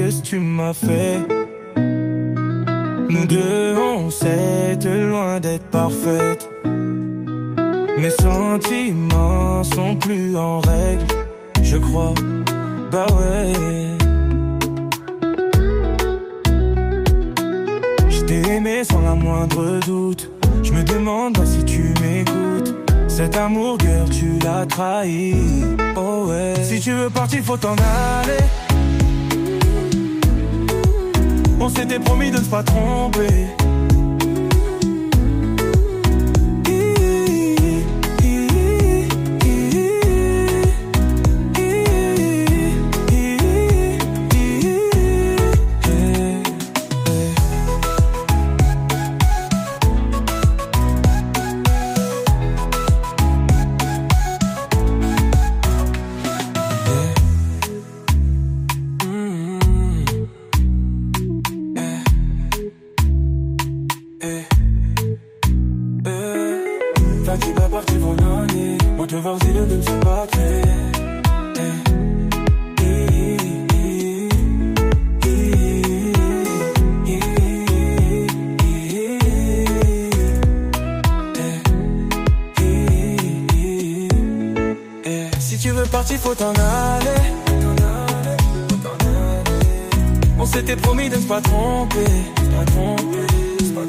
ce que tu m'as fait. Nous deux, on sait de loin d'être parfaites. Mes sentiments sont plus en règle, je crois, bah ouais. Je t'ai aimé sans la moindre doute. Je me demande pas si tu m'écoutes. Cet amour, girl, tu l'as trahi, oh ouais. Si tu veux partir, faut t'en aller. On s'était promis de ne pas tromper. Faut t'en aller. On s'était promis de ne pas tromper.